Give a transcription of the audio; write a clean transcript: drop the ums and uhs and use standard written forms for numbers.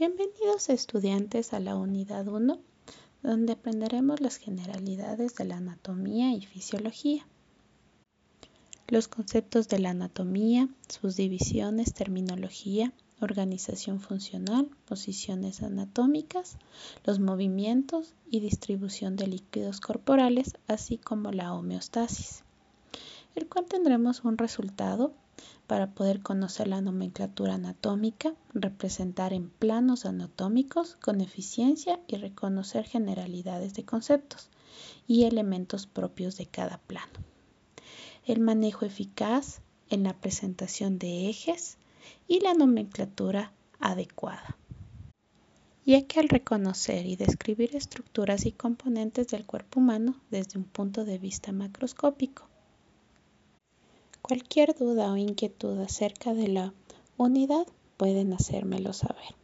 Bienvenidos estudiantes a la unidad 1, donde aprenderemos las generalidades de la anatomía y fisiología. Los conceptos de la anatomía, sus divisiones, terminología, organización funcional, posiciones anatómicas, los movimientos y distribución de líquidos corporales, así como la homeostasis, el cual tendremos un resultado para poder conocer la nomenclatura anatómica, representar en planos anatómicos con eficiencia y reconocer generalidades de conceptos y elementos propios de cada plano. El manejo eficaz en la presentación de ejes y la nomenclatura adecuada, ya que al reconocer y describir estructuras y componentes del cuerpo humano desde un punto de vista macroscópico. Cualquier duda o inquietud acerca de la unidad pueden hacérmelo saber.